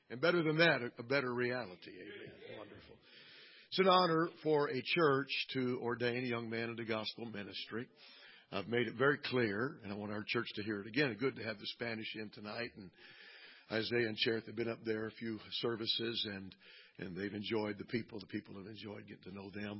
And better than that, a better reality. Amen. Wonderful. It's an honor for a church to ordain a young man into gospel ministry. I've made it very clear, and I want our church to hear it again. Good to have the Spanish in tonight. And Isaiah and Cherith have been up there a few services, and they've enjoyed the people. The people have enjoyed getting to know them.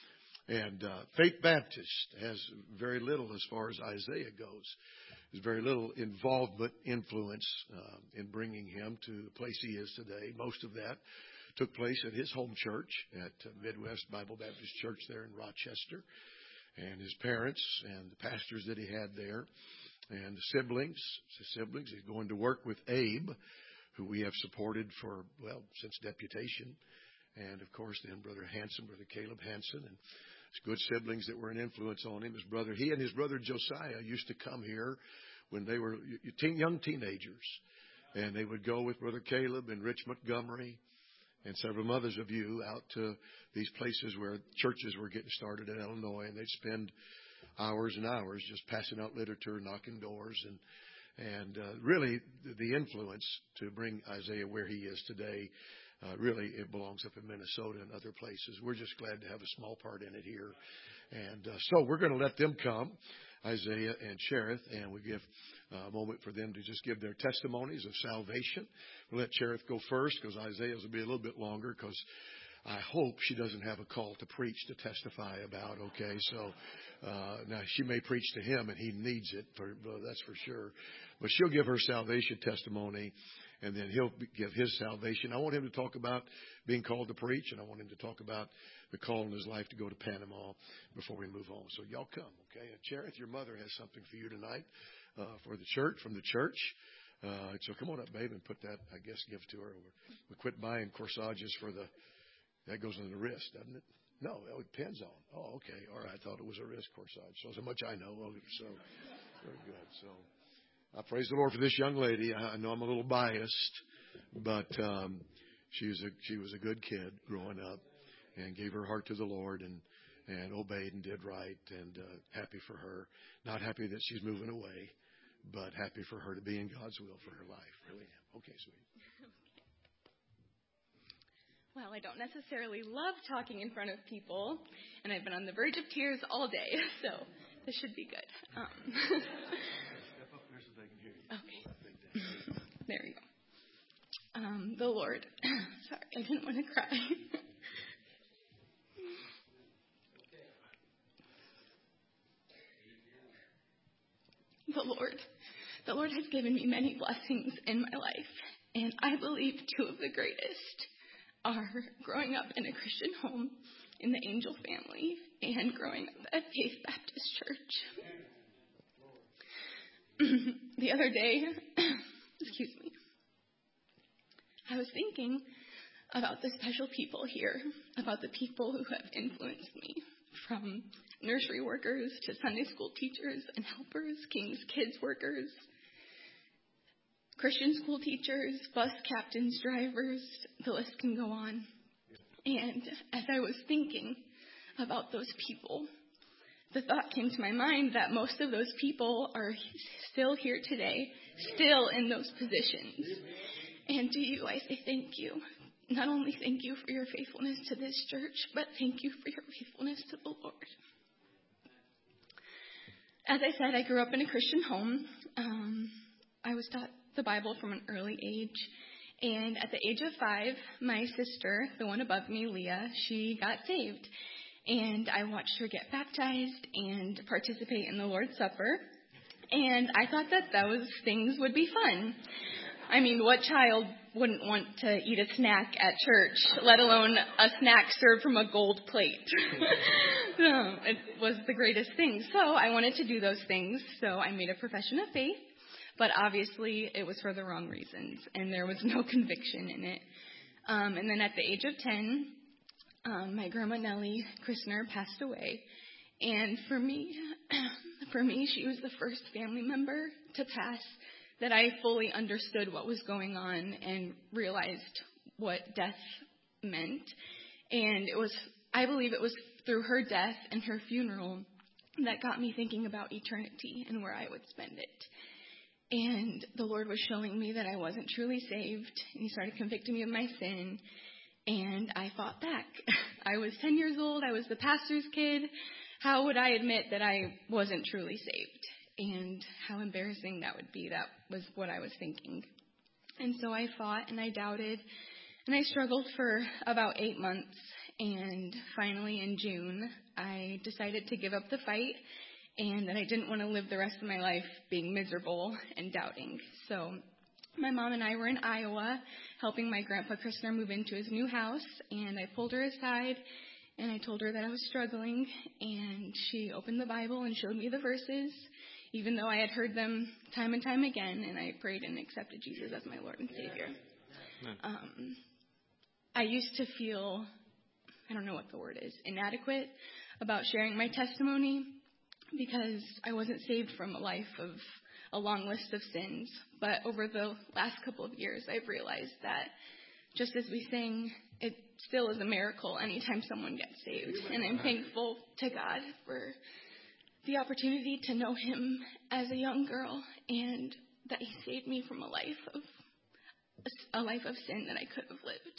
And Faith Baptist has very little as far as Isaiah goes. There's very little involvement, influence in bringing him to the place he is today. Most of that took place at his home church at Midwest Bible Baptist Church there in Rochester. And his parents and the pastors that he had there and the siblings. He's going to work with Abe, who we have supported for, since deputation. And, of course, then Brother Hanson, Brother Caleb Hanson, and good siblings that were an influence on him. He and his brother Josiah used to come here when they were young teenagers. And they would go with Brother Caleb and Rich Montgomery and several others of you out to these places where churches were getting started in Illinois. And they'd spend hours and hours just passing out literature, knocking doors. And really the influence to bring Isaiah where he is today, really it belongs up in Minnesota and other places. We're just glad to have a small part in it here. And so we're going to let them come, Isaiah and Cherith, and we give a moment for them to just give their testimonies of salvation. We'll let Cherith go first because Isaiah's will be a little bit longer because I hope she doesn't have a call to preach to testify about, okay? So now she may preach to him and he needs it, that's for sure. But she'll give her salvation testimony and then he'll give his salvation. I want him to talk about being called to preach, and I want him to talk about the call in his life to go to Panama before we move on. So y'all come, okay? And Cherith, your mother has something for you tonight for the church, from the church. So come on up, babe, and put that, I guess, give to her. We quit buying corsages for that goes on the wrist, doesn't it? No, it depends on. Oh, okay. All right. I thought it was a wrist corsage. So much I know. So very good. So I praise the Lord for this young lady. I know I'm a little biased, but she was a good kid growing up and gave her heart to the Lord and obeyed and did right, and happy for her. Not happy that she's moving away, but happy for her to be in God's will for her life. Really am. Okay, sweetie. Well, I don't necessarily love talking in front of people, and I've been on the verge of tears all day, so this should be good. Step up there so they can hear you. Okay. There we go. The Lord. Sorry, I didn't want to cry. The Lord has given me many blessings in my life, and I believe two of the greatest are growing up in a Christian home in the Angel family and growing up at Faith Baptist Church. The other day, excuse me, I was thinking about the special people here, about the people who have influenced me, from nursery workers to Sunday school teachers and helpers, King's Kids workers, Christian school teachers, bus captains, drivers, the list can go on. And as I was thinking about those people, the thought came to my mind that most of those people are still here today, still in those positions. And to you, I say thank you. Not only thank you for your faithfulness to this church, but thank you for your faithfulness to the Lord. As I said, I grew up in a Christian home. I was taught the Bible from an early age. And at the age of 5, my sister, the one above me, Leah, she got saved. And I watched her get baptized and participate in the Lord's Supper. And I thought that those things would be fun. I mean, what child wouldn't want to eat a snack at church, let alone a snack served from a gold plate? It was the greatest thing. So I wanted to do those things. So I made a profession of faith. But obviously, it was for the wrong reasons, and there was no conviction in it. And then at the age of 10, my grandma Nellie Christner passed away. And for me, she was the first family member to pass that I fully understood what was going on and realized what death meant. And I believe it was through her death and her funeral that got me thinking about eternity and where I would spend it. And the Lord was showing me that I wasn't truly saved. And He started convicting me of my sin. And I fought back. I was 10 years old. I was the pastor's kid. How would I admit that I wasn't truly saved? And how embarrassing that would be. That was what I was thinking. And so I fought and I doubted. And I struggled for about 8 months. And finally in June, I decided to give up the fight. And that I didn't want to live the rest of my life being miserable and doubting. So my mom and I were in Iowa helping my grandpa Christner move into his new house. And I pulled her aside and I told her that I was struggling. And she opened the Bible and showed me the verses, even though I had heard them time and time again. And I prayed and accepted Jesus as my Lord and Savior. I used to feel, I don't know what the word is, inadequate about sharing my testimony, because I wasn't saved from a life of a long list of sins. But over the last couple of years, I've realized that just as we sang, it still is a miracle anytime someone gets saved. And I'm thankful to God for the opportunity to know Him as a young girl, and that He saved me from a life of sin that I could have lived.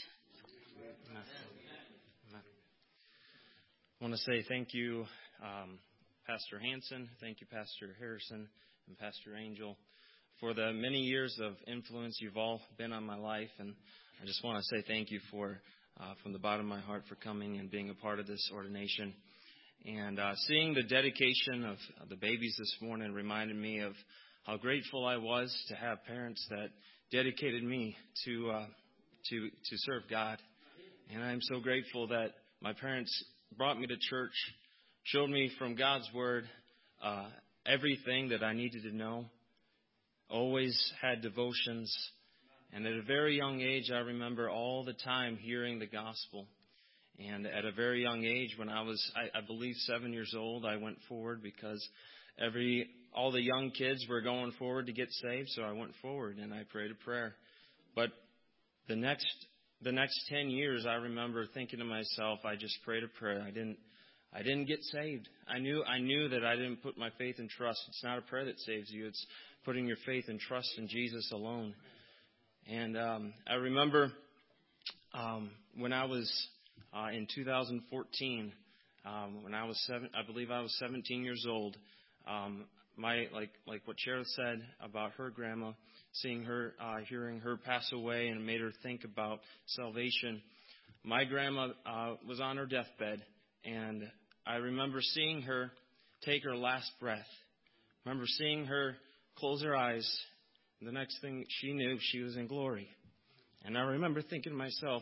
I want to say thank you, Pastor Hanson, thank you, Pastor Harrison, and Pastor Angel, for the many years of influence you've all been on my life. And I just want to say thank you for, from the bottom of my heart, for coming and being a part of this ordination. And seeing the dedication of the babies this morning reminded me of how grateful I was to have parents that dedicated me to serve God. And I'm so grateful that my parents brought me to church, showed me from God's Word everything that I needed to know, always had devotions. And at a very young age, I remember all the time hearing the gospel. And at a very young age, when I was, I believe, 7 years old, I went forward because all the young kids were going forward to get saved. So I went forward and I prayed a prayer. But the next 10 years, I remember thinking to myself, I just prayed a prayer. I didn't get saved. I knew that I didn't put my faith and trust. It's not a prayer that saves you. It's putting your faith and trust in Jesus alone. And I remember when I was in 2014, when I was I believe I was 17 years old. Like what Cheryl said about her grandma, seeing her, hearing her pass away, and it made her think about salvation. My grandma was on her deathbed, and I remember seeing her take her last breath. I remember seeing her close her eyes. And the next thing she knew, she was in glory. And I remember thinking to myself,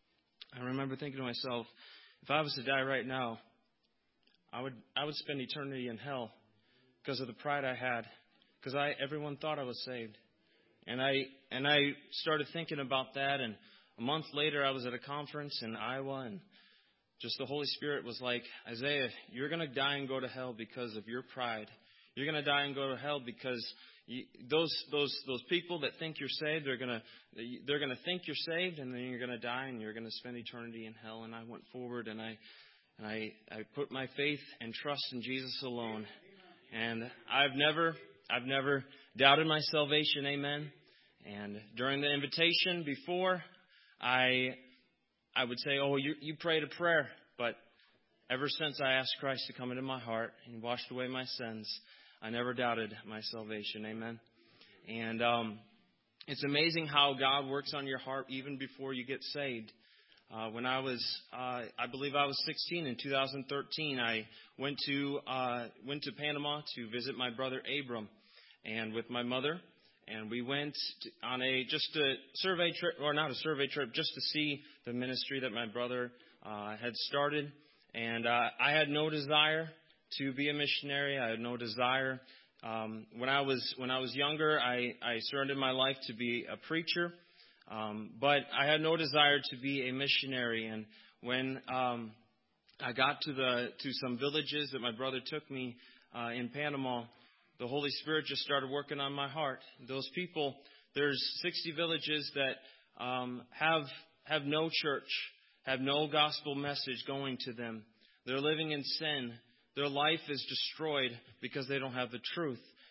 if I was to die right now, I would spend eternity in hell because of the pride I had, because everyone thought I was saved. And I started thinking about that, and a month later I was at a conference in Iowa, and just the Holy Spirit was like, Isaiah, you're going to die and go to hell because of your pride. You're going to die and go to hell because those people that think you're saved, they're going to think you're saved, and then you're going to die and you're going to spend eternity in hell. And I went forward and I put my faith and trust in Jesus alone. And I've never doubted my salvation. Amen. And during the invitation before, I would say, oh, you prayed a prayer. But ever since I asked Christ to come into my heart and washed away my sins, I never doubted my salvation. Amen. And it's amazing how God works on your heart even before you get saved. When I believe I was 16 in 2013, I went to Panama to visit my brother Abram, and with my mother, and we went on a survey trip, or not a survey trip, just to see the ministry that my brother had started. And I had no desire to be a missionary. I had no desire. When I was younger, I surrendered my life to be a preacher. But I had no desire to be a missionary. And when I got to some villages that my brother took me in Panama, the Holy Spirit just started working on my heart. Those people, there's 60 villages that have no church, have no gospel message going to them. They're living in sin. Their life is destroyed because they don't have the truth.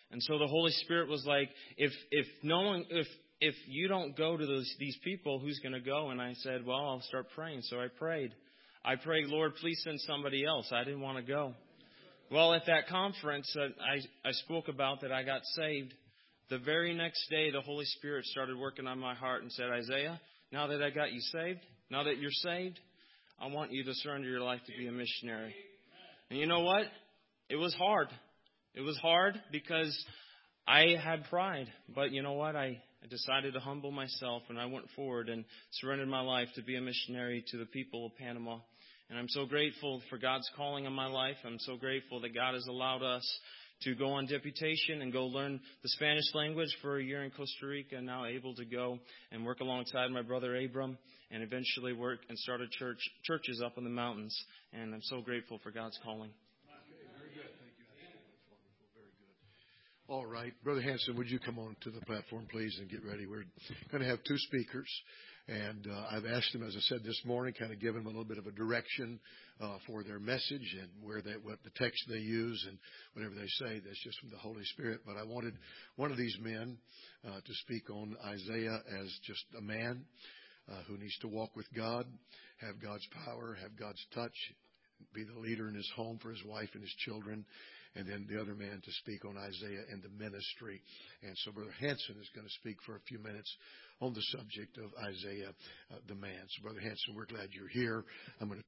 And so the Holy Spirit was like, if you don't go to these people, who's going to go? And I said, well, I'll start praying. So I prayed, Lord, please send somebody else. I didn't want to go. Well, at that conference, I spoke about that I got saved. The very next day, the Holy Spirit started working on my heart and said, Isaiah, now that I got you saved, now that you're saved, I want you to surrender your life to be a missionary. And you know what? It was hard. It was hard because I had pride. But you know what? I decided to humble myself, and I went forward and surrendered my life to be a missionary to the people of Panama. And I'm so grateful for God's calling on my life. I'm so grateful that God has allowed us to go on deputation and go learn the Spanish language for a year in Costa Rica, and now able to go and work alongside my brother Abram and eventually work and start churches up in the mountains. And I'm so grateful for God's calling. Very good. Thank you. That's wonderful. Very good. All right. Brother Hanson, would you come on to the platform, please, and get ready? We're going to have two speakers. And I've asked them, as I said this morning, kind of give them a little bit of a direction for their message and what the text they use and whatever they say. That's just from the Holy Spirit. But I wanted one of these men to speak on Isaiah as just a man who needs to walk with God, have God's power, have God's touch, be the leader in his home for his wife and his children. And then the other man to speak on Isaiah and the ministry. And so Brother Hanson is going to speak for a few minutes on the subject of Isaiah, the man. So Brother Hanson, we're glad you're here. I'm going to.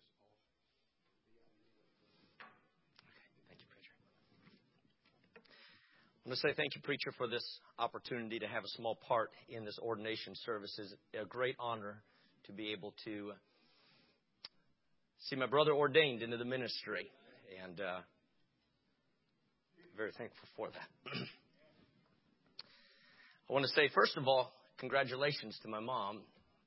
Thank you, Preacher. I'm going to say thank you, Preacher, for this opportunity to have a small part in this ordination service. It's a great honor to be able to see my brother ordained into the ministry. And very thankful for that. I want to say, first of all, congratulations to my mom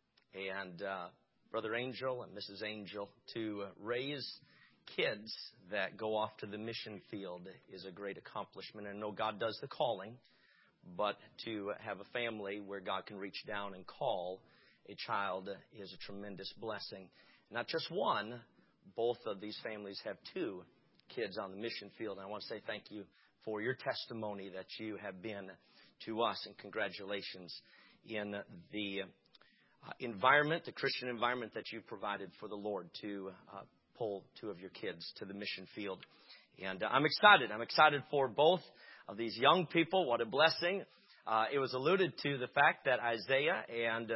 and Brother Angel and Mrs. Angel. To raise kids that go off to the mission field is a great accomplishment. And I know God does the calling, but to have a family where God can reach down and call a child is a tremendous blessing. Not just one, both of these families have two kids on the mission field. And I want to say thank you for your testimony that you have been to us, and congratulations in the environment, the Christian environment that you provided for the Lord to pull two of your kids to the mission field. And I'm excited. I'm excited for both of these young people. What a blessing. It was alluded to the fact that Isaiah and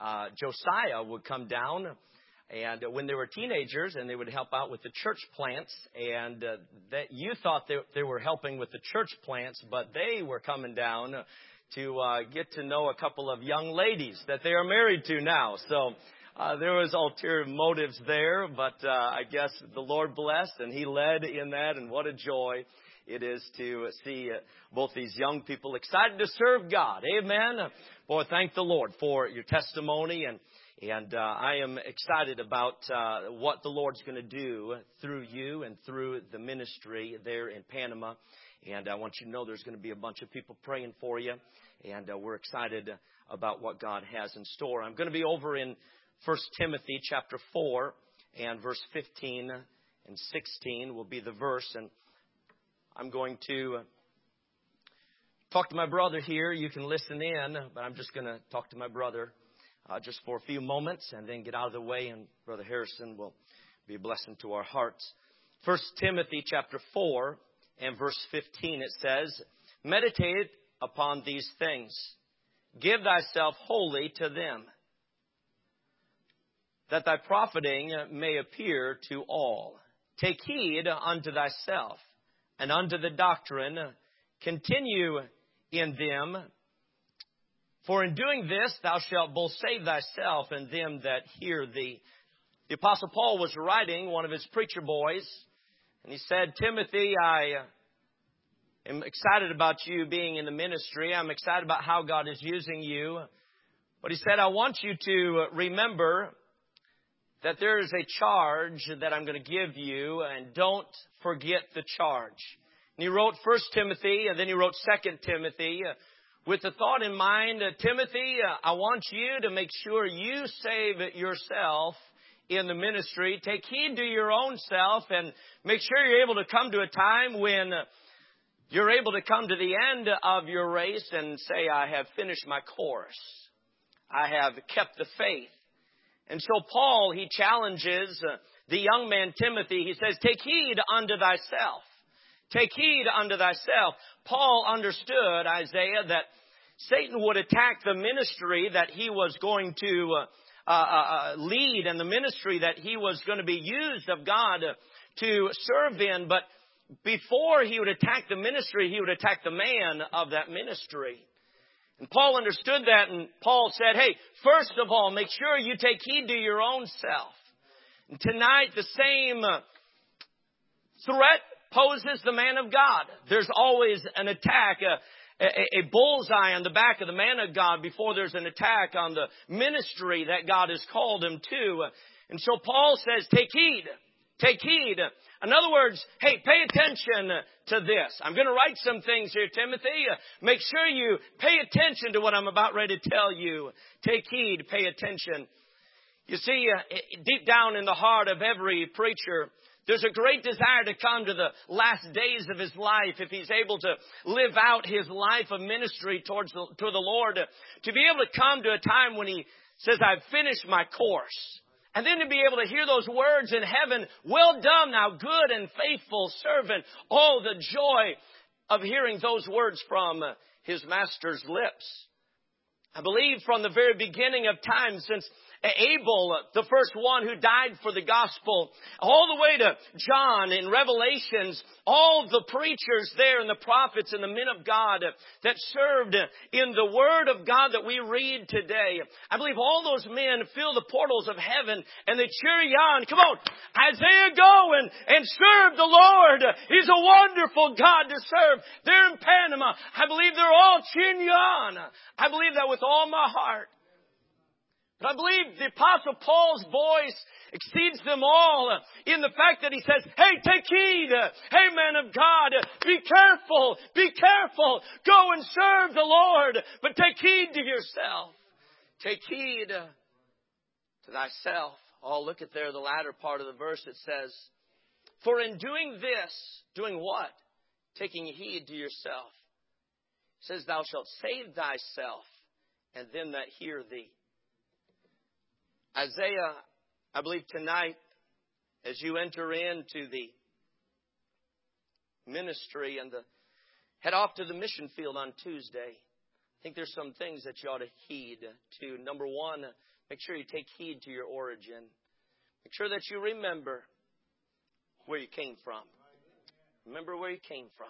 Josiah would come down and when they were teenagers, and they would help out with the church plants, and that you thought they were helping with the church plants, but they were coming down to get to know a couple of young ladies that they are married to now. So there was ulterior motives there, but I guess the Lord blessed, and He led in that, and what a joy it is to see both these young people excited to serve God. Amen. Boy, thank the Lord for your testimony, and I am excited about what the Lord's going to do through you and through the ministry there in Panama. And I want you to know there's going to be a bunch of people praying for you. And we're excited about what God has in store. I'm going to be over in 1 Timothy chapter 4 and verse 15 and 16 will be the verse. And I'm going to talk to my brother here. You can listen in, but I'm just going to talk to my brother just for a few moments and then get out of the way, and Brother Harrison will be a blessing to our hearts. 1 Timothy chapter 4 and verse 15, it says, meditate upon these things. Give thyself wholly to them, that thy profiting may appear to all. Take heed unto thyself and unto the doctrine. Continue in them. For in doing this, thou shalt both save thyself and them that hear thee. The Apostle Paul was writing, one of his preacher boys, and he said, Timothy, I am excited about you being in the ministry. I'm excited about how God is using you. But he said, I want you to remember that there is a charge that I'm going to give you, and don't forget the charge. And he wrote 1 Timothy, and then he wrote 2 Timothy, with the thought in mind, Timothy, I want you to make sure you save yourself in the ministry. Take heed to your own self and make sure you're able to come to a time when you're able to come to the end of your race and say, I have finished my course. I have kept the faith. And so Paul, he challenges the young man Timothy. He says, take heed unto thyself. Take heed unto thyself. Paul understood, Isaiah, that Satan would attack the ministry that he was going to lead and the ministry that he was going to be used of God to serve in. But before he would attack the ministry, he would attack the man of that ministry. And Paul understood that, and Paul said, hey, first of all, make sure you take heed to your own self. And tonight, the same threat poses the man of God. There's always an attack, a bullseye on the back of the man of God before there's an attack on the ministry that God has called him to. And so Paul says, take heed. Take heed. In other words, hey, pay attention to this. I'm going to write some things here, Timothy. Make sure you pay attention to what I'm about ready to tell you. Take heed, pay attention. You see, deep down in the heart of every preacher, there's a great desire to come to the last days of his life, if he's able to live out his life of ministry to the Lord, to be able to come to a time when he says, I've finished my course. And then to be able to hear those words in heaven, well done, thou good and faithful servant. Oh, the joy of hearing those words from his master's lips. I believe from the very beginning of time, since Abel, the first one who died for the gospel, all the way to John in Revelations, all the preachers there and the prophets and the men of God that served in the Word of God that we read today. I believe all those men fill the portals of heaven and they cheer you on. Come on, Isaiah, go and serve the Lord. He's a wonderful God to serve. They're in Panama. I believe they're all cheering you on. I believe that with all my heart. But I believe the Apostle Paul's voice exceeds them all in the fact that he says, hey, take heed. Hey, man of God, be careful. Be careful. Go and serve the Lord. But take heed to yourself. Take heed to thyself. Oh, look at there, the latter part of the verse. It says, for in doing this, doing what? Taking heed to yourself. It says, thou shalt save thyself, and them that hear thee. Isaiah, I believe tonight, as you enter into the ministry and head off to the mission field on Tuesday, I think there's some things that you ought to heed to. Number one, make sure you take heed to your origin. Make sure that you remember where you came from. Remember where you came from.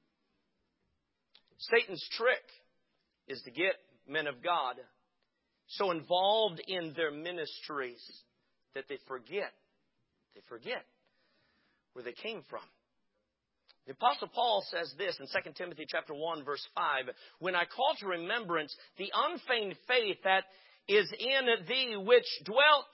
Satan's trick is to get men of God so involved in their ministries that they forget where they came from. The Apostle Paul says this in 2 Timothy chapter 1, verse 5, when I call to remembrance the unfeigned faith that is in thee, which dwelt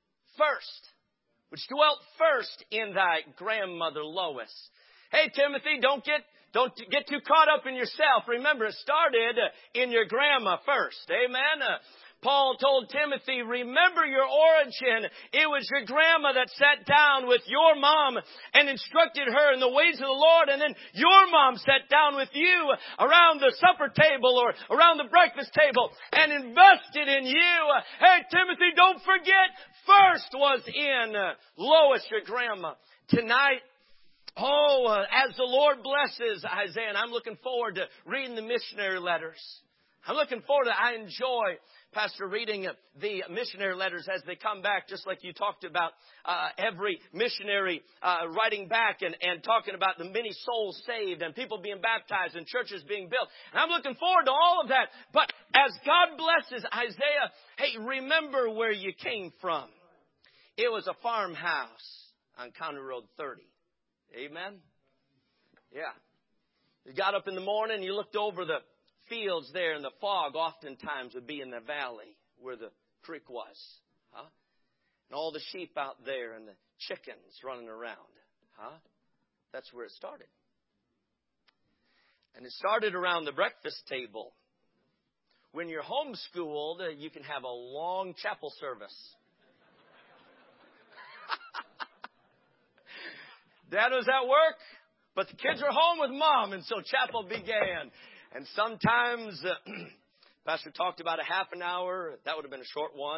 first in thy grandmother Lois. Hey, Timothy, don't get too caught up in yourself. Remember, it started in your grandma first. Amen? Paul told Timothy, remember your origin. It was your grandma that sat down with your mom and instructed her in the ways of the Lord. And then your mom sat down with you around the supper table or around the breakfast table and invested in you. Hey, Timothy, don't forget, first was in Lois, your grandma. Tonight, as the Lord blesses Isaiah, and I'm looking forward to reading the missionary letters. I'm looking forward to it. I enjoy, Pastor, reading the missionary letters as they come back, just like you talked about every missionary writing back and talking about the many souls saved and people being baptized and churches being built. And I'm looking forward to all of that. But as God blesses Isaiah, hey, remember where you came from. It was a farmhouse on County Road 30. Amen? Yeah. You got up in the morning, you looked over the fields there, and the fog oftentimes would be in the valley where the creek was. And all the sheep out there and the chickens running around. That's where it started. And it started around the breakfast table. When you're homeschooled, you can have a long chapel service. Dad was at work. But the kids are home with Mom, and so chapel began. And sometimes, Pastor talked about a half an hour. That would have been a short one.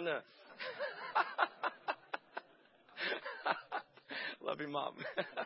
Love you, Mom.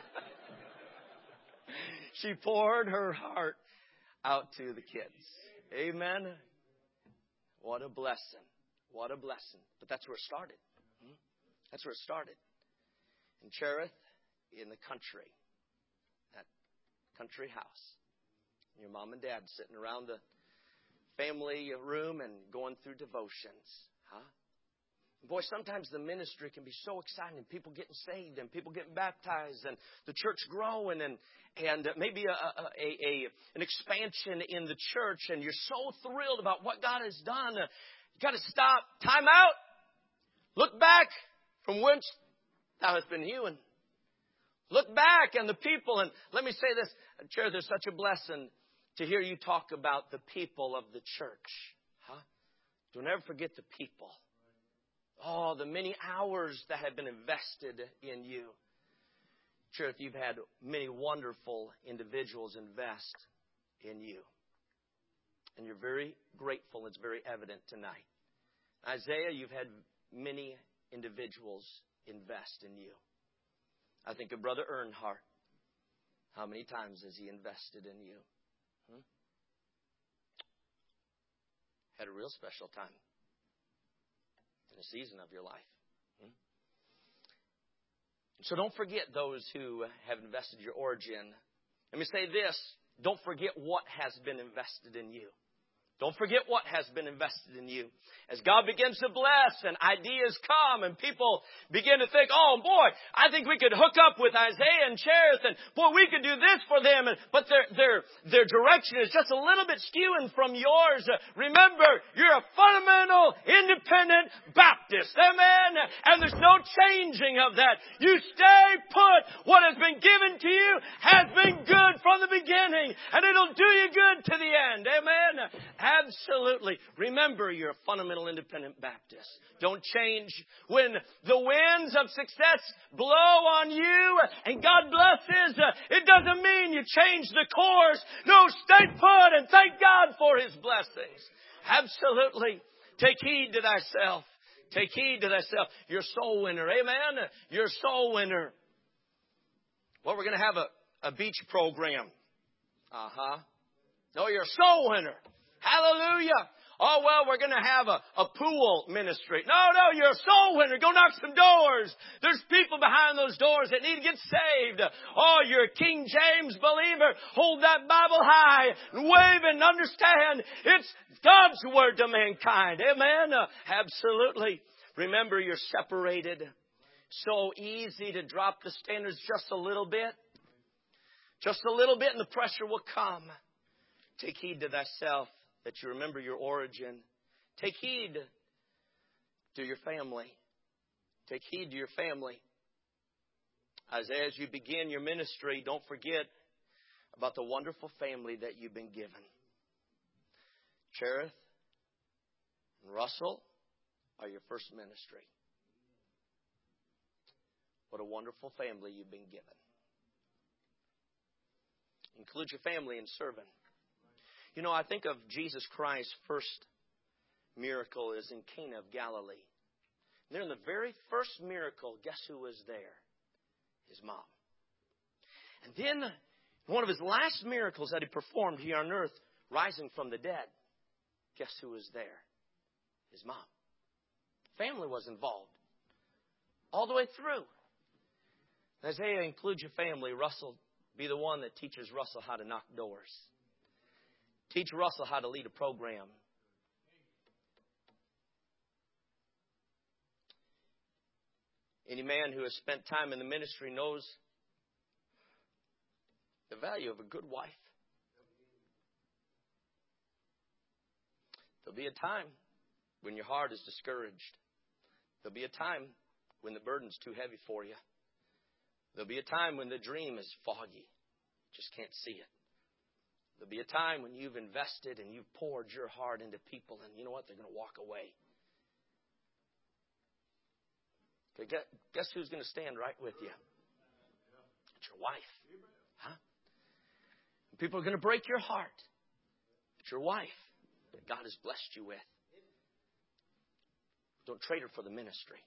She poured her heart out to the kids. Amen. What a blessing. What a blessing. But that's where it started. That's where it started. In Cherith, in the country. That country house. Your mom and dad sitting around the family room and going through devotions. Huh? Boy, sometimes the ministry can be so exciting. People getting saved and people getting baptized and the church growing and maybe an expansion in the church. And you're so thrilled about what God has done. You got to stop. Time out. Look back from whence thou hast been hewn. Look back and the people. And let me say this. Chair, there's such a blessing to hear you talk about the people of the church. Huh? Don't ever forget the people. Oh, the many hours that have been invested in you. Sure, you've had many wonderful individuals invest in you. And you're very grateful. It's very evident tonight. Isaiah, you've had many individuals invest in you. I think of Brother Earnhardt. How many times has he invested in you? Had a real special time. In a season of your life. So don't forget those who have invested your origin. Let me say this. Don't forget what has been invested in you. Don't forget what has been invested in you. As God begins to bless and ideas come and people begin to think, oh boy, I think we could hook up with Isaiah and Cherith and boy, we could do this for them. But their direction is just a little bit skewing from yours. Remember, you're a fundamental independent Baptist. Amen. And there's no changing of that. You stay put. What has been given to you has been good from the beginning. And it'll do you good to the end. Amen. Absolutely. Remember, you're a fundamental independent Baptist. Don't change. When the winds of success blow on you and God blesses, it doesn't mean you change the course. No, stay put and thank God for His blessings. Absolutely. Take heed to thyself. Take heed to thyself. You're a soul winner. Amen. You're a soul winner. Well, we're going to have a beach program. No, you're a soul winner. Hallelujah. Oh, well, we're going to have a pool ministry. No, you're a soul winner. Go knock some doors. There's people behind those doors that need to get saved. Oh, you're a King James believer. Hold that Bible high and wave and understand it's God's word to mankind. Amen. Absolutely. Remember, you're separated. So easy to drop the standards just a little bit. Just a little bit and the pressure will come. Take heed to thyself. That you remember your origin. Take heed to your family. Take heed to your family. As you begin your ministry, don't forget about the wonderful family that you've been given. Cherith and Russell are your first ministry. What a wonderful family you've been given. Include your family in serving. You know, I think of Jesus Christ's first miracle is in Cana of Galilee. And there in the very first miracle, guess who was there? His mom. And then one of his last miracles that he performed here on earth, rising from the dead, guess who was there? His mom. Family was involved. All the way through. Isaiah, include your family. Russell, be the one that teaches Russell how to knock doors. Teach Russell how to lead a program. Any man who has spent time in the ministry knows the value of a good wife. There'll be a time when your heart is discouraged. There'll be a time when the burden's too heavy for you. There'll be a time when the dream is foggy. Just can't see it. There'll be a time when you've invested and you've poured your heart into people and you know what? They're going to walk away. Okay, guess who's going to stand right with you? It's your wife. Huh? People are going to break your heart. It's your wife that God has blessed you with. Don't trade her for the ministry.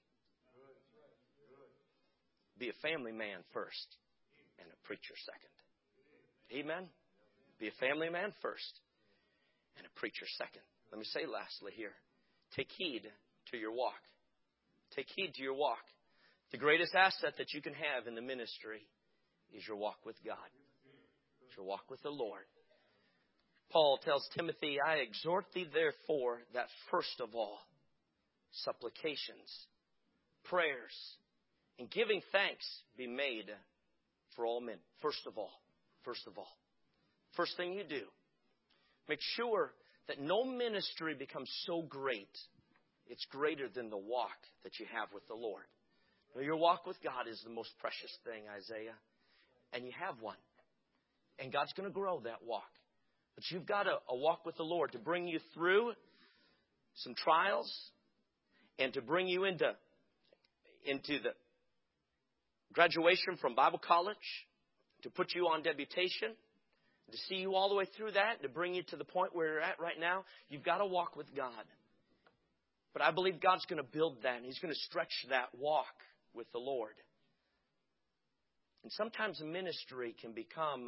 Be a family man first and a preacher second. Amen? Be a family man first and a preacher second. Let me say lastly here, take heed to your walk. Take heed to your walk. The greatest asset that you can have in the ministry is your walk with God. It's your walk with the Lord. Paul tells Timothy, I exhort thee therefore that first of all, supplications, prayers, and giving thanks be made for all men. First of all. First thing you do, make sure that no ministry becomes so great, it's greater than the walk that you have with the Lord. Now, your walk with God is the most precious thing, Isaiah. And you have one. And God's going to grow that walk. But you've got a walk with the Lord to bring you through some trials and to bring you into the graduation from Bible college, to put you on deputation, to see you all the way through that, to bring you to the point where you're at right now. You've got to walk with God. But I believe God's going to build that, and He's going to stretch that walk with the Lord. And sometimes ministry can become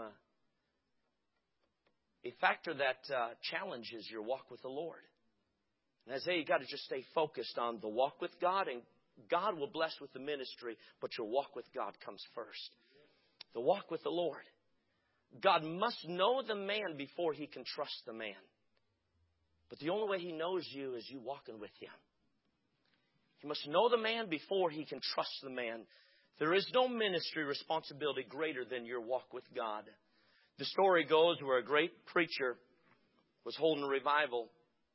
a factor that challenges your walk with the Lord. And Isaiah, you've got to just stay focused on the walk with God, and God will bless with the ministry, but your walk with God comes first. The walk with the Lord. God must know the man before He can trust the man. But the only way He knows you is you walking with Him. He must know the man before He can trust the man. There is no ministry responsibility greater than your walk with God. The story goes where a great preacher was holding a revival.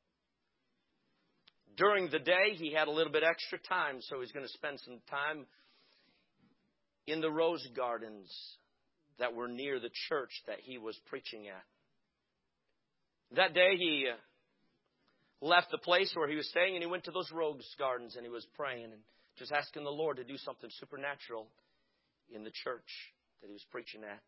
During the day, he had a little bit extra time, so he's going to spend some time in the rose gardens that were near the church that he was preaching at. That day, he left the place where he was staying, and he went to those rose gardens, and he was praying and just asking the Lord to do something supernatural in the church that he was preaching at.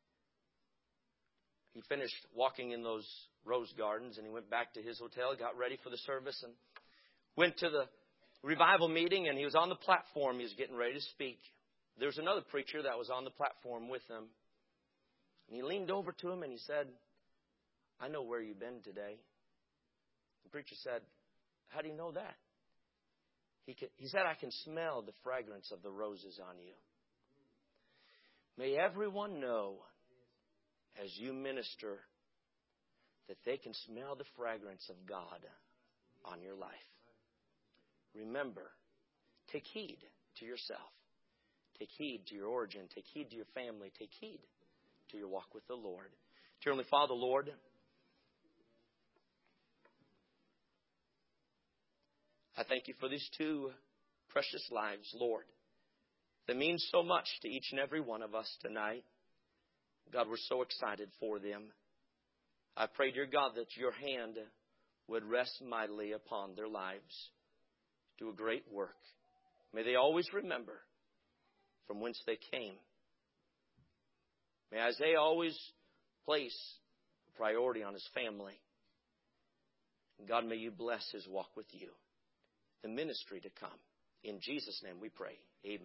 He finished walking in those rose gardens, and he went back to his hotel, got ready for the service, and went to the revival meeting, and he was on the platform. He was getting ready to speak. There was another preacher that was on the platform with him. And he leaned over to him and he said, I know where you've been today. The preacher said, how do you know that? He said, I can smell the fragrance of the roses on you. May everyone know as you minister that they can smell the fragrance of God on your life. Remember, take heed to yourself. Take heed to your origin. Take heed to your family. Take heed to your walk with the Lord. Dear Heavenly Father, Lord, I thank you for these two precious lives, Lord, that mean so much to each and every one of us tonight. God, we're so excited for them. I pray, dear God, that your hand would rest mightily upon their lives. Do a great work. May they always remember from whence they came. May Isaiah always place a priority on his family. And God, may you bless his walk with you, the ministry to come. In Jesus' name we pray. Amen.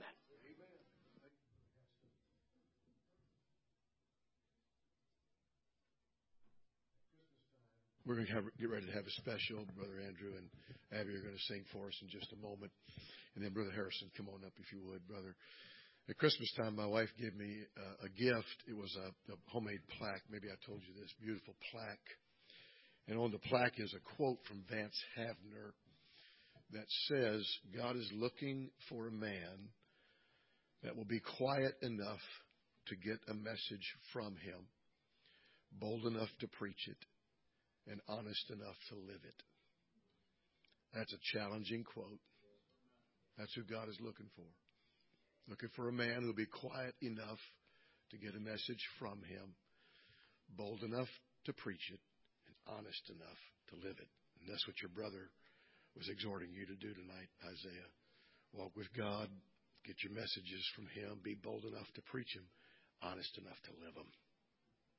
We're going to get ready to have a special. Brother Andrew and Abby are going to sing for us in just a moment. And then Brother Harrison, come on up if you would, brother. At Christmas time, my wife gave me a gift. It was a homemade plaque. Maybe I told you this. Beautiful plaque. And on the plaque is a quote from Vance Havner that says, God is looking for a man that will be quiet enough to get a message from him, bold enough to preach it, and honest enough to live it. That's a challenging quote. That's who God is looking for. Looking for a man who will be quiet enough to get a message from him, bold enough to preach it, and honest enough to live it. And that's what your brother was exhorting you to do tonight, Isaiah. Walk with God, get your messages from him, be bold enough to preach them, honest enough to live them.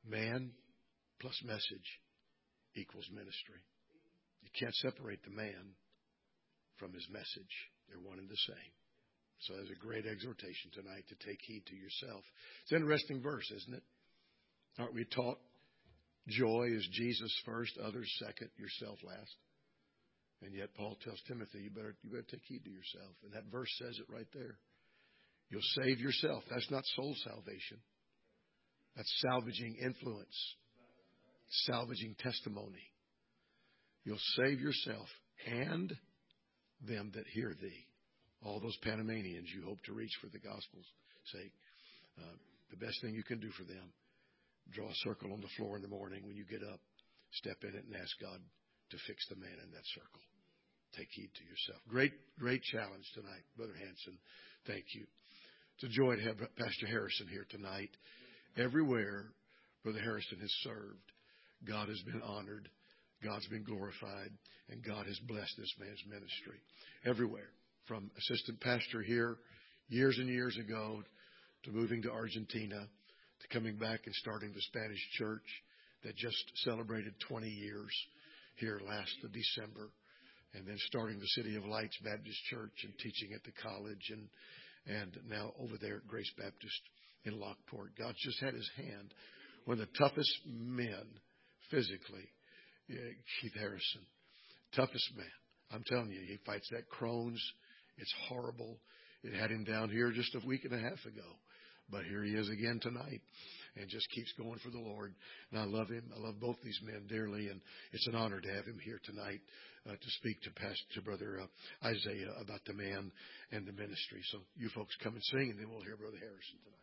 Man plus message equals ministry. You can't separate the man from his message. They're one and the same. So there's a great exhortation tonight to take heed to yourself. It's an interesting verse, isn't it? Aren't we taught joy is Jesus first, others second, yourself last? And yet Paul tells Timothy, you better take heed to yourself. And that verse says it right there. You'll save yourself. That's not soul salvation. That's salvaging influence, salvaging testimony. You'll save yourself and them that hear thee. All those Panamanians you hope to reach for the gospel's sake. The best thing you can do for them, draw a circle on the floor in the morning when you get up, step in it and ask God to fix the man in that circle. Take heed to yourself. Great challenge tonight, Brother Hanson. Thank you. It's a joy to have Pastor Harrison here tonight. Everywhere Brother Harrison has served, God has been honored, God's been glorified, and God has blessed this man's ministry. Everywhere, from assistant pastor here years and years ago to moving to Argentina, to coming back and starting the Spanish church that just celebrated 20 years here last December, and then starting the City of Lights Baptist Church and teaching at the college, and now over there at Grace Baptist in Lockport. God's just had his hand. One of the toughest men physically, Keith Harrison, toughest man. I'm telling you, he fights that Crohn's. It's horrible. It had him down here just a week and a half ago. But here he is again tonight and just keeps going for the Lord. And I love him. I love both these men dearly. And it's an honor to have him here tonight to speak to Brother Isaiah about the man and the ministry. So you folks come and sing, and then we'll hear Brother Harrison tonight.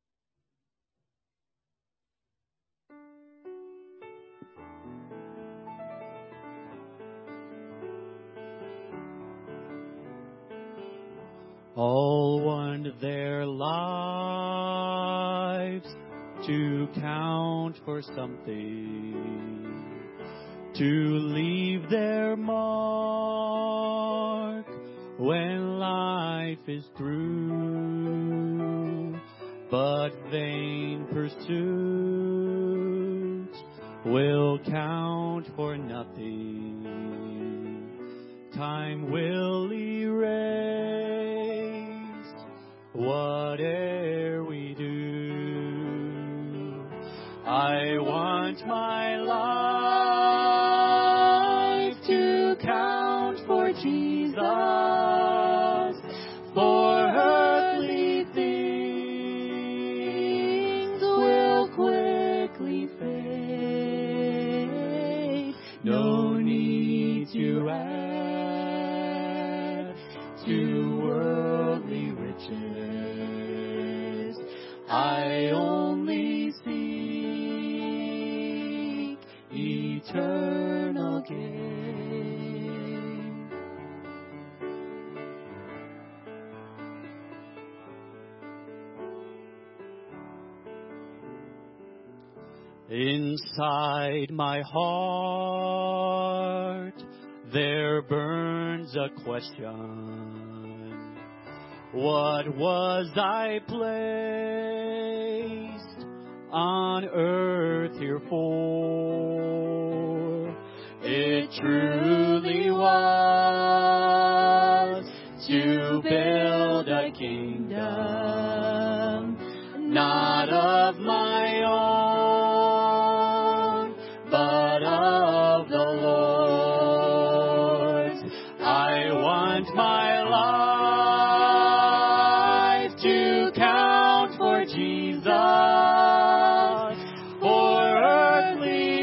All want their lives to count for something, to leave their mark when life is through. But vain pursuits will count for nothing. Time will erase whate'er we do. I want my life to count for Jesus, for earthly things will quickly fade. No need to add to worldly riches. I only seek eternal gain. Inside my heart there burns a question. What was I placed on earth here for? It truly was to build a kingdom, not of my own, but of the Lord's. I want my life to count for Jesus, for earthly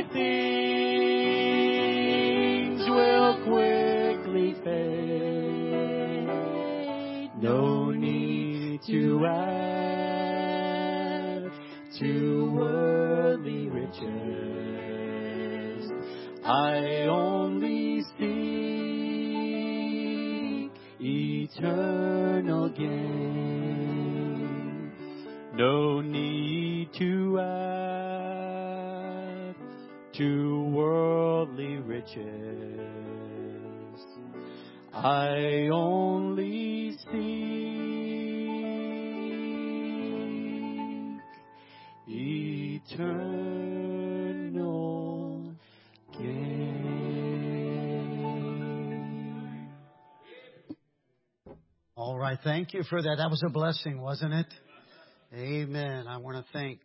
things will quickly fade. No need to add to worldly riches. I only seek eternal gain. No need to add to worldly riches. I only seek eternal All right. Thank you for that. That was a blessing, wasn't it? Amen. I want to thank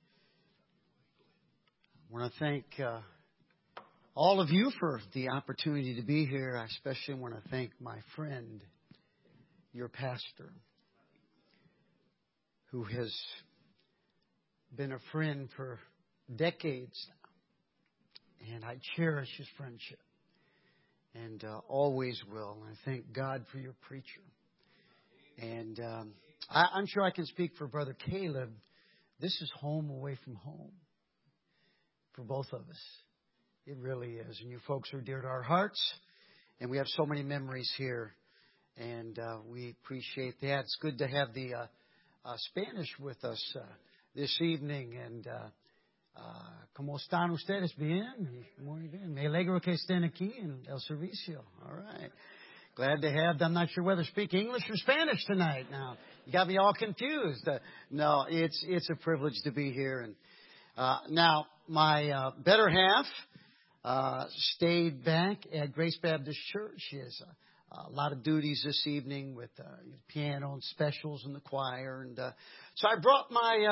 all of you for the opportunity to be here. I especially want to thank my friend, your pastor, who has been a friend for decades now. And I cherish his friendship and always will. And I thank God for your preacher. And I'm sure I can speak for Brother Caleb. This is home away from home for both of us. It really is. And you folks are dear to our hearts. And we have so many memories here. And we appreciate that. It's good to have the Spanish with us this evening. And ¿cómo están ustedes? Bien. Muy bien. Me alegro que estén aquí en el servicio. All right. Glad to have them. I'm not sure whether to speak English or Spanish tonight. Now, you got me all confused. No, it's a privilege to be here. And now, my better half stayed back at Grace Baptist Church. She has a lot of duties this evening with piano and specials in the choir. And so I brought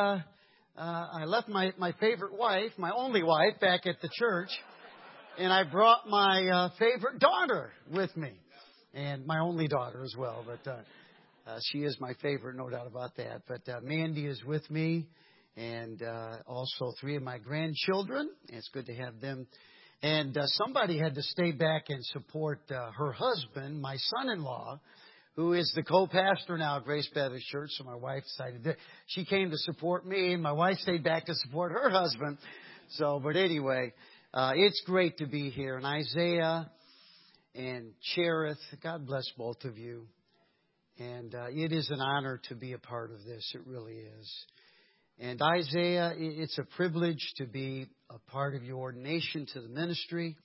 I left my favorite wife, my only wife, back at the church. And I brought my favorite daughter with me. And my only daughter as well. But she is my favorite, no doubt about that. But Mandy is with me. And also 3 of my grandchildren. It's good to have them. And somebody had to stay back and support her husband, my son-in-law, who is the co-pastor now at Grace Baptist Church. So my wife decided she came to support me. And my wife stayed back to support her husband. But anyway, it's great to be here. And Isaiah and Cherith, God bless both of you. And it is an honor to be a part of this. It really is. And Isaiah, it's a privilege to be a part of your ordination to the ministry.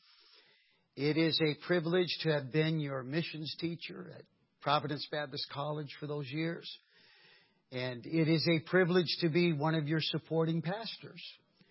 It is a privilege to have been your missions teacher at Providence Baptist College for those years. And it is a privilege to be one of your supporting pastors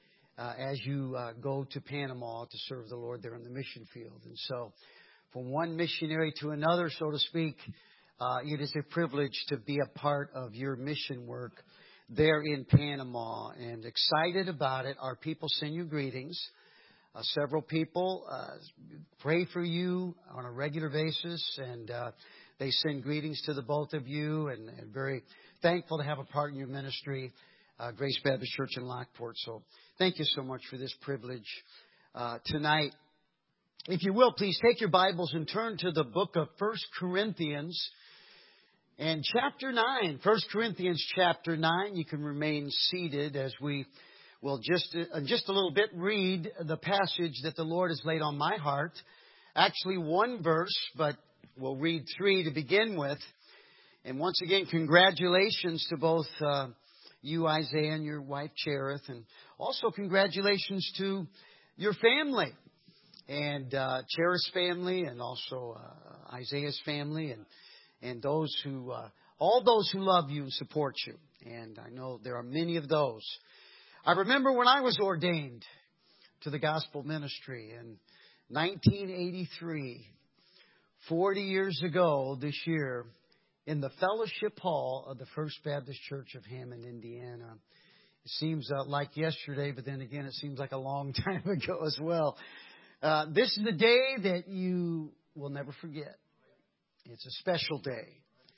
as you go to Panama to serve the Lord there in the mission field. And so, from one missionary to another, so to speak, it is a privilege to be a part of your mission work there in Panama. And excited about it. Our people send you greetings. Several people pray for you on a regular basis. And they send greetings to the both of you. And very thankful to have a part in your ministry, Grace Baptist Church in Lockport. So thank you so much for this privilege tonight. If you will, please take your Bibles and turn to the book of 1 Corinthians and chapter 9. 1 Corinthians chapter 9. You can remain seated as we will just a little bit read the passage that the Lord has laid on my heart. Actually, one verse, but we'll read 3 to begin with. And once again, congratulations to both you, Isaiah, and your wife, Cherith. And also congratulations to your family. And Cherith's family, and also Isaiah's family, and those who, all those who love you and support you. And I know there are many of those. I remember when I was ordained to the gospel ministry in 1983, 40 years ago this year, in the fellowship hall of the First Baptist Church of Hammond, Indiana. It seems like yesterday, but then again, it seems like a long time ago as well. This is the day that you will never forget. It's a special day.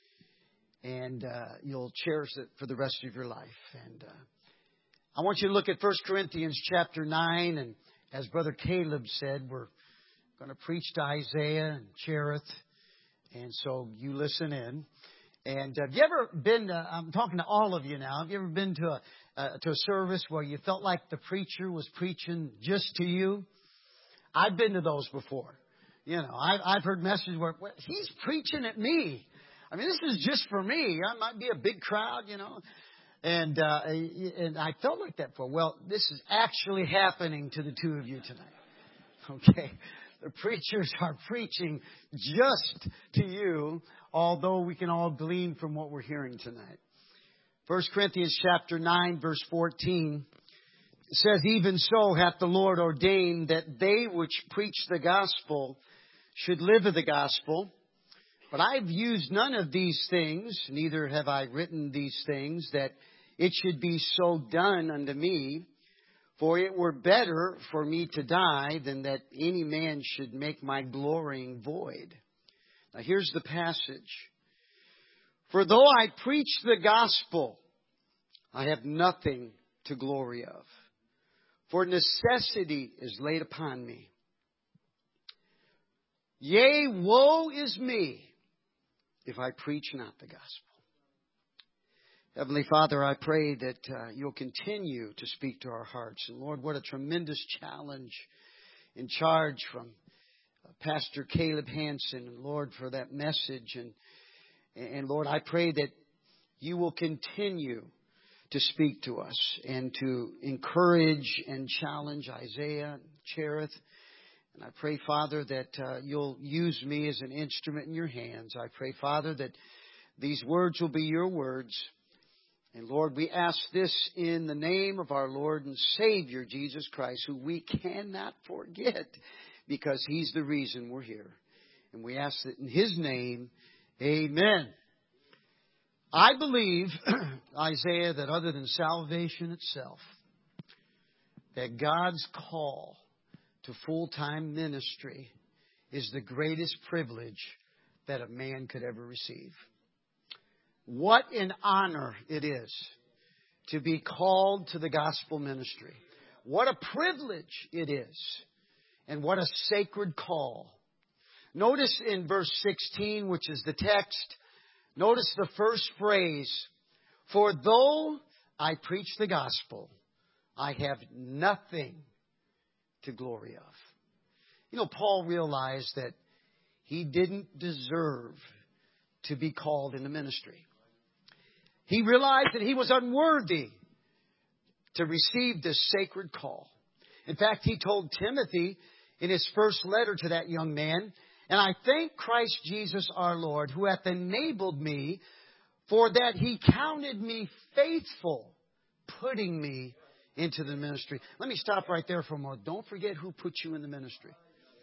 And you'll cherish it for the rest of your life. And I want you to look at 1 Corinthians chapter 9. And as Brother Caleb said, we're going to preach to Isaiah and Cherith. And so you listen in. And have you ever been, I'm talking to all of you now, have you ever been to a service where you felt like the preacher was preaching just to you? I've been to those before. You know, I've heard messages where he's preaching at me. I mean, this is just for me. I might be a big crowd, you know. And I felt like that before. Well, this is actually happening to the two of you tonight. Okay. The preachers are preaching just to you, although we can all glean from what we're hearing tonight. 1 Corinthians chapter 9, verse 14. It says, even so hath the Lord ordained that they which preach the gospel should live of the gospel. But I've used none of these things, neither have I written these things, that it should be so done unto me. For it were better for me to die than that any man should make my glorying void. Now here's the passage. For though I preach the gospel, I have nothing to glory of. For necessity is laid upon me. Yea, woe is me if I preach not the gospel. Heavenly Father, I pray that you'll continue to speak to our hearts. And Lord, what a tremendous challenge in charge from Pastor Caleb Hansen. And Lord, for that message. And Lord, I pray that you will continue to speak to us and to encourage and challenge Isaiah and Cherith. And I pray, Father, that you'll use me as an instrument in your hands. I pray, Father, that these words will be your words. And Lord, we ask this in the name of our Lord and Savior, Jesus Christ, who we cannot forget because He's the reason we're here. And we ask that in His name, amen. I believe, Isaiah, that other than salvation itself, that God's call to full-time ministry is the greatest privilege that a man could ever receive. What an honor it is to be called to the gospel ministry. What a privilege it is. And what a sacred call. Notice in verse 16, which is the text, notice the first phrase. For though I preach the gospel, I have nothing to glory of. You know, Paul realized that he didn't deserve to be called into ministry. He realized that he was unworthy to receive this sacred call. In fact, he told Timothy in his first letter to that young man, and I thank Christ Jesus our Lord, who hath enabled me, for that He counted me faithful, putting me into the ministry. Let me stop right there for a moment. Don't forget who put you in the ministry.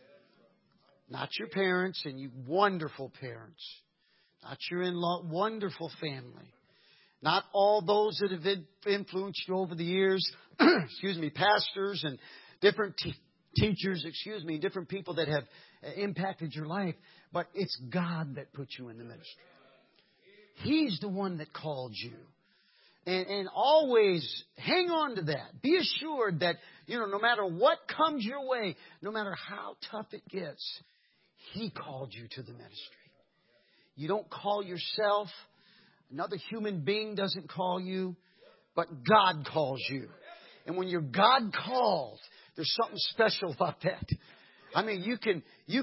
Not your parents, and you wonderful parents. Not your in-law, wonderful family. Not all those that have influenced you over the years, pastors and different teachers, different people that have impacted your life. But it's God that put you in the ministry. He's the one that called you. And always hang on to that. Be assured that, no matter what comes your way, no matter how tough it gets, He called you to the ministry. You don't call yourself. Another human being doesn't call you, but God calls you. And when you're God called, there's something special about that. I mean, you can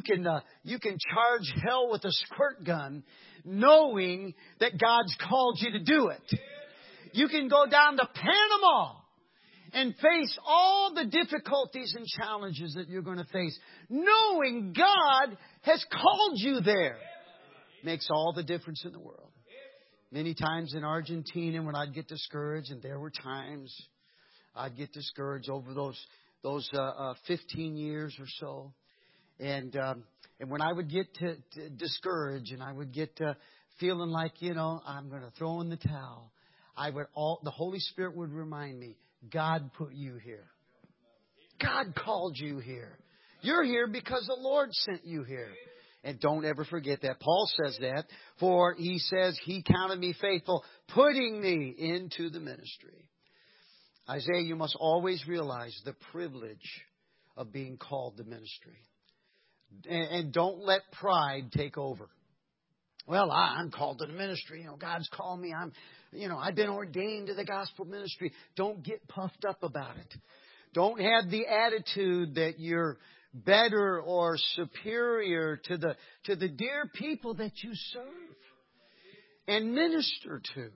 charge hell with a squirt gun, knowing that God's called you to do it. You can go down to Panama and face all the difficulties and challenges that you're going to face, knowing God has called you there. Makes all the difference in the world. Many times in Argentina when I'd get discouraged, and there were times I'd get discouraged over those 15 years or so. And when I would get to discouraged and I would get feeling like, I'm going to throw in the towel, the Holy Spirit would remind me, God put you here. God called you here. You're here because the Lord sent you here. And don't ever forget that. Paul says that. For he says, He counted me faithful, putting me into the ministry. Isaiah, you must always realize the privilege of being called to ministry. And don't let pride take over. Well, I'm called to the ministry. God's called me. I've been ordained to the gospel ministry. Don't get puffed up about it. Don't have the attitude that you're better or superior to the dear people that you serve and minister to.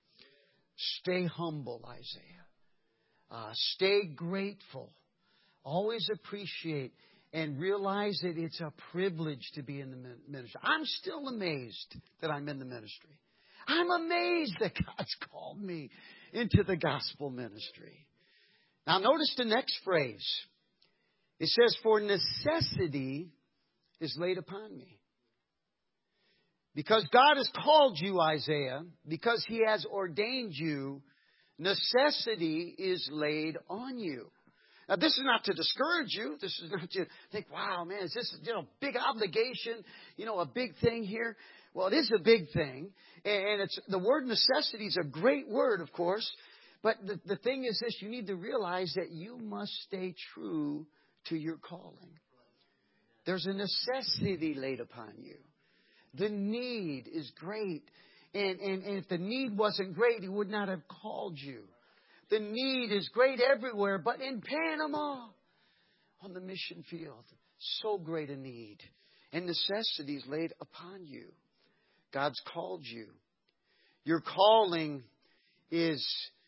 Stay humble, Isaiah. Stay grateful. Always appreciate and realize that it's a privilege to be in the ministry. I'm still amazed that I'm in the ministry. I'm amazed that God's called me into the gospel ministry. Now notice the next phrase. It says, for necessity is laid upon me. Because God has called you, Isaiah, because He has ordained you, necessity is laid on you. Now, this is not to discourage you. This is not to think, wow, man, is this, big obligation, a big thing here? Well, it is a big thing. And it's the word necessity is a great word, of course. But the thing is this, you need to realize that you must stay true to your calling. There's a necessity laid upon you. The need is great. And if the need wasn't great, He would not have called you. The need is great everywhere, but in Panama, on the mission field, so great a need. And necessity is laid upon you. God's called you. Your calling is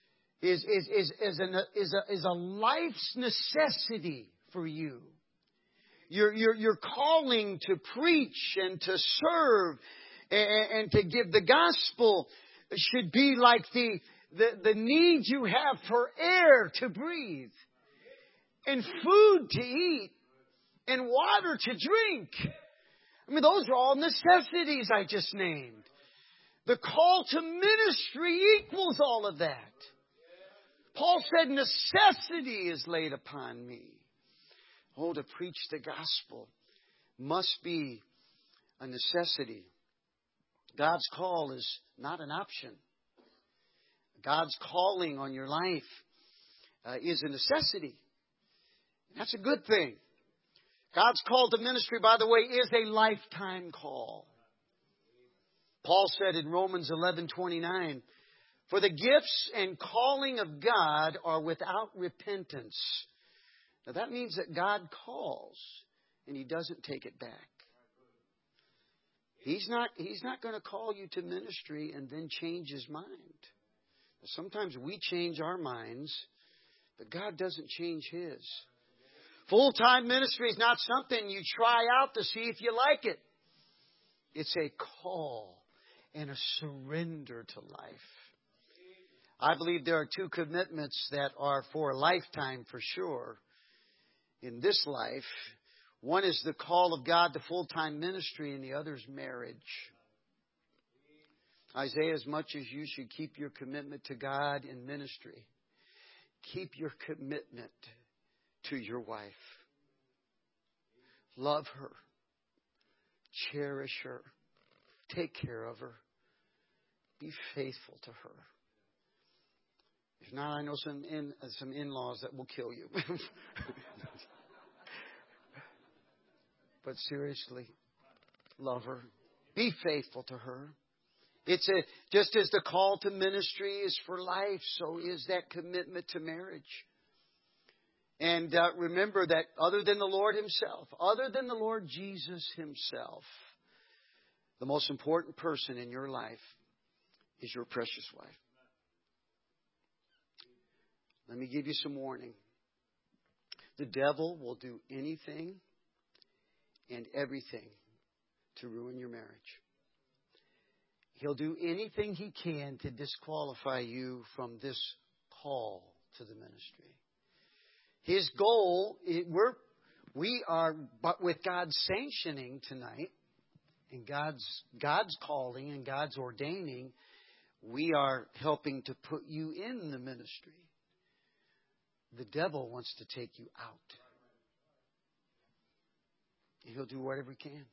a life's necessity for you. Your calling to preach and to serve and to give the gospel should be like the need you have for air to breathe and food to eat and water to drink. I mean, those are all necessities I just named. The call to ministry equals all of that. Paul said, necessity is laid upon me. Oh, to preach the gospel must be a necessity. God's call is not an option. God's calling on your life is a necessity. That's a good thing. God's call to ministry, by the way, is a lifetime call. Paul said in Romans 11:29, for the gifts and calling of God are without repentance. Now that means that God calls and He doesn't take it back. He's not going to call you to ministry and then change His mind. Sometimes we change our minds, but God doesn't change His. Full-time ministry is not something you try out to see if you like it. It's a call and a surrender to life. I believe there are two commitments that are for a lifetime for sure in this life. One is the call of God to full-time ministry, and the other is marriage. Isaiah, as much as you should keep your commitment to God in ministry, keep your commitment to your wife. Love her. Cherish her. Take care of her. Be faithful to her. If not, I know some in-laws that will kill you. But seriously, love her. Be faithful to her. It's just as the call to ministry is for life, so is that commitment to marriage. And remember that other than the Lord Himself, other than the Lord Jesus Himself, the most important person in your life is your precious wife. Let me give you some warning. The devil will do anything and everything to ruin your marriage. He'll do anything he can to disqualify you from this call to the ministry. His goal, we are, but with God's sanctioning tonight, and God's calling and God's ordaining, we are helping to put you in the ministry. The devil wants to take you out. And he'll do whatever he can.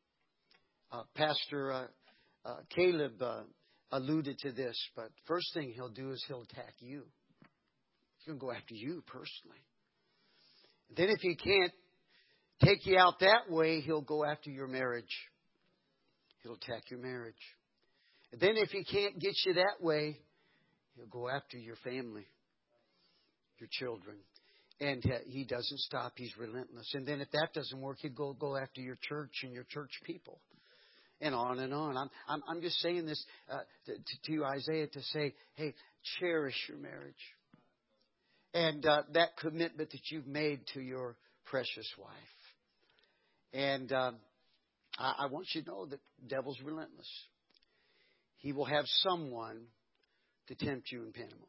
Pastor Caleb alluded to this, but first thing he'll do is he'll attack you. He's going to go after you personally. Then if he can't take you out that way, he'll go after your marriage. He'll attack your marriage. And then if he can't get you that way, he'll go after your family, your children. And he doesn't stop. He's relentless. And then if that doesn't work, he'll go after your church and your church people. And on and on. I'm just saying this to you, Isaiah, to say, hey, cherish your marriage. And that commitment that you've made to your precious wife. And I want you to know that the devil's relentless. He will have someone to tempt you in Panama.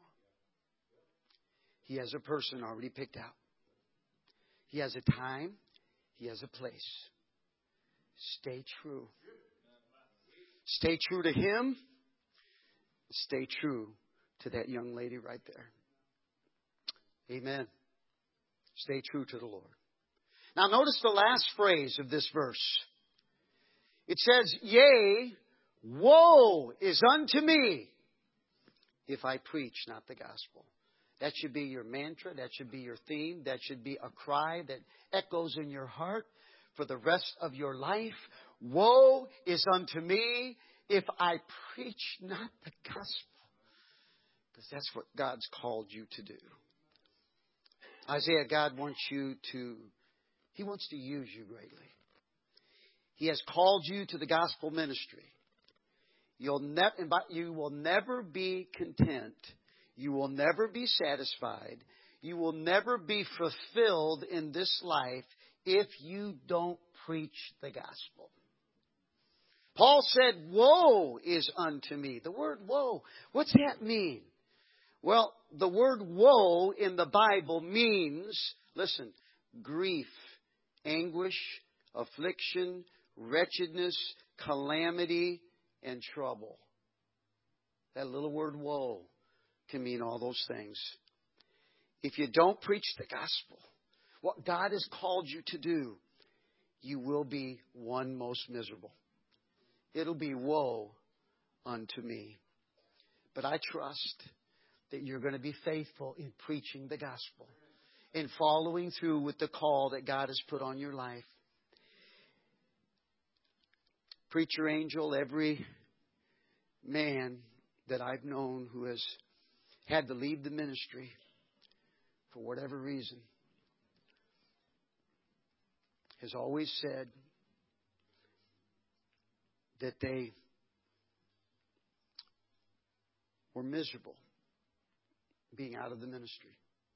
He has a person already picked out. He has a time. He has a place. Stay true. Stay true to Him. Stay true to that young lady right there. Amen. Stay true to the Lord. Now notice the last phrase of this verse. It says, yea, woe is unto me if I preach not the gospel. That should be your mantra. That should be your theme. That should be a cry that echoes in your heart for the rest of your life. Woe is unto me if I preach not the gospel. Because that's what God's called you to do. Isaiah, God wants He wants to use you greatly. He has called you to the gospel ministry. You will never be content. You will never be satisfied. You will never be fulfilled in this life if you don't preach the gospel. Paul said, woe is unto me. The word woe, what's that mean? Well, the word woe in the Bible means, listen, grief, anguish, affliction, wretchedness, calamity, and trouble. That little word woe can mean all those things. If you don't preach the gospel, what God has called you to do, you will be one most miserable. It'll be woe unto me. But I trust that you're going to be faithful in preaching the gospel, in following through with the call that God has put on your life. Preacher Angel, every man that I've known who has had to leave the ministry for whatever reason has always said that they were miserable being out of the ministry.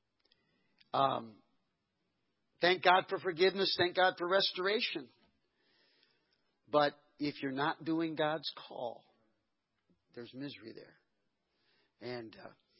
Thank God for forgiveness. Thank God for restoration. But if you're not doing God's call, there's misery there. And,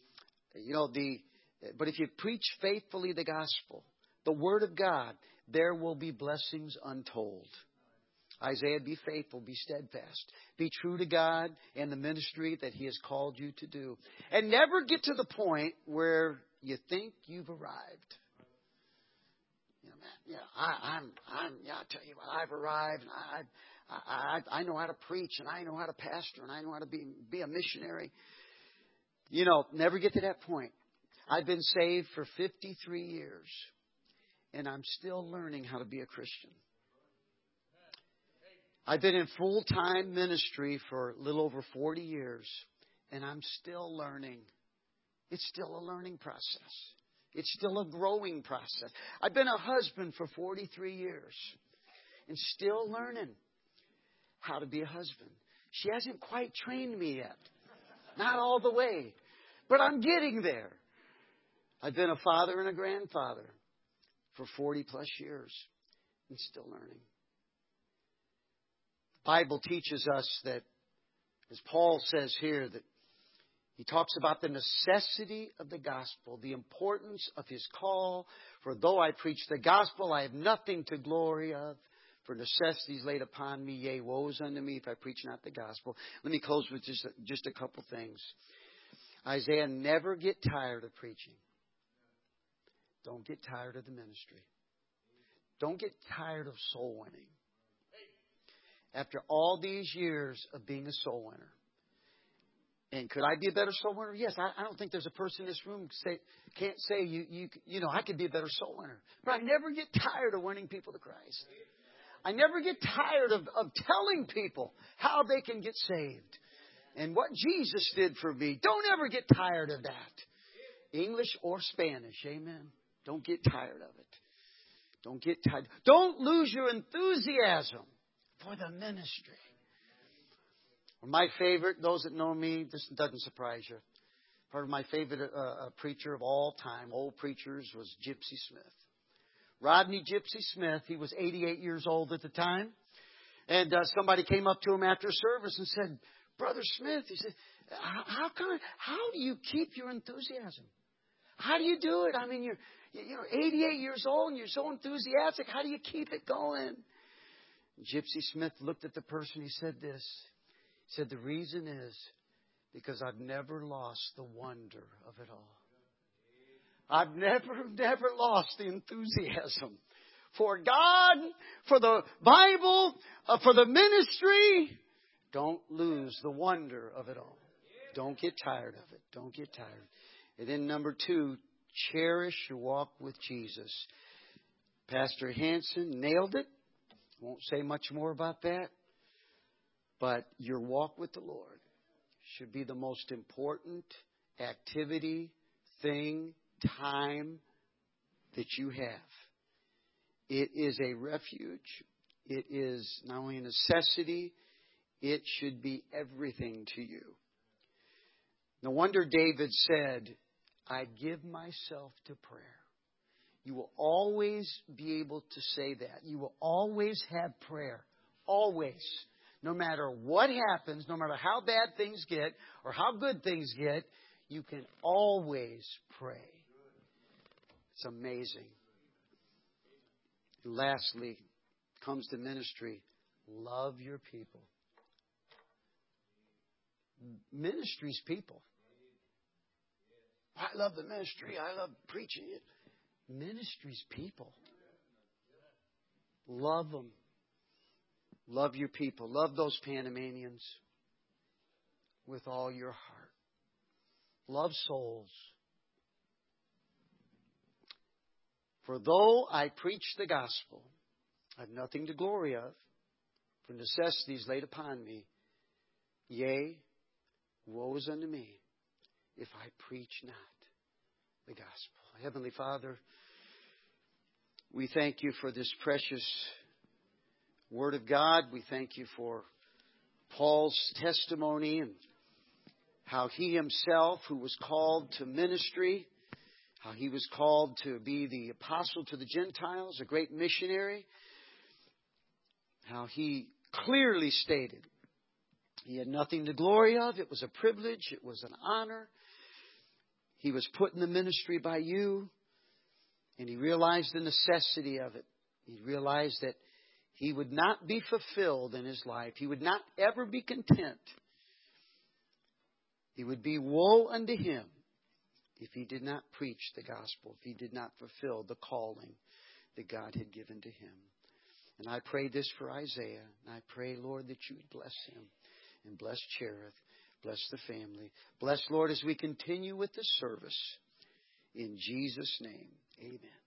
but if you preach faithfully the gospel, the word of God, there will be blessings untold. Isaiah, be faithful, be steadfast. Be true to God and the ministry that He has called you to do. And never get to the point where you think you've arrived. I tell you what, I've arrived. And I know how to preach, and I know how to pastor, and I know how to be a missionary. Never get to that point. I've been saved for 53 years, and I'm still learning how to be a Christian. I've been in full-time ministry for a little over 40 years, and I'm still learning. It's still a learning process. It's still a growing process. I've been a husband for 43 years and still learning how to be a husband. She hasn't quite trained me yet. Not all the way. But I'm getting there. I've been a father and a grandfather for 40 plus years and still learning. The Bible teaches us that, as Paul says here, that he talks about the necessity of the gospel, the importance of his call. For though I preach the gospel, I have nothing to glory of. For necessity is laid upon me, yea, woe is unto me if I preach not the gospel. Let me close with just a couple things. Isaiah, never get tired of preaching. Don't get tired of the ministry. Don't get tired of soul winning. After all these years of being a soul winner, and could I be a better soul winner? Yes, I don't think there's a person in this room can't say I could be a better soul winner. But I never get tired of winning people to Christ. I never get tired of telling people how they can get saved and what Jesus did for me. Don't ever get tired of that. English or Spanish, amen. Don't get tired of it. Don't get tired. Don't lose your enthusiasm for the ministry. My favorite, those that know me, this doesn't surprise you. Part of my favorite preacher of all time, old preachers, was Gypsy Smith. Rodney Gypsy Smith, he was 88 years old at the time. And somebody came up to him after service and said, Brother Smith, he said, how do you keep your enthusiasm? How do you do it? I mean, you're 88 years old and you're so enthusiastic. How do you keep it going? Gypsy Smith looked at the person. He said this. He said, the reason is because I've never lost the wonder of it all. I've never lost the enthusiasm for God, for the Bible, for the ministry. Don't lose the wonder of it all. Don't get tired of it. Don't get tired. And then number 2, cherish your walk with Jesus. Pastor Hansen nailed it. Won't say much more about that. But your walk with the Lord should be the most important activity, thing, time that you have. It is a refuge. It is not only a necessity, it should be everything to you. No wonder David said, I give myself to prayer. You will always be able to say that. You will always have prayer. Always. No matter what happens, no matter how bad things get or how good things get, you can always pray. It's amazing. And lastly, comes to ministry. Love your people. Ministry's people. I love the ministry. I love preaching it. Ministry's people. Love them. Love your people. Love those Panamanians with all your heart. Love souls. For though I preach the gospel, I have nothing to glory of, for necessity is laid upon me. Yea, woe is unto me if I preach not the gospel. Heavenly Father, we thank you for this precious Word of God. We thank you for Paul's testimony and how he himself, who was called to ministry, how he was called to be the apostle to the Gentiles, a great missionary, how he clearly stated he had nothing to glory of. It was a privilege. It was an honor. He was put in the ministry by you, and he realized the necessity of it. He realized that he would not be fulfilled in his life. He would not ever be content. It would be woe unto him if he did not preach the gospel, if he did not fulfill the calling that God had given to him. And I pray this for Isaiah. And I pray, Lord, that you would bless him and bless Cherith, bless the family. Bless, Lord, as we continue with the service. In Jesus' name, amen.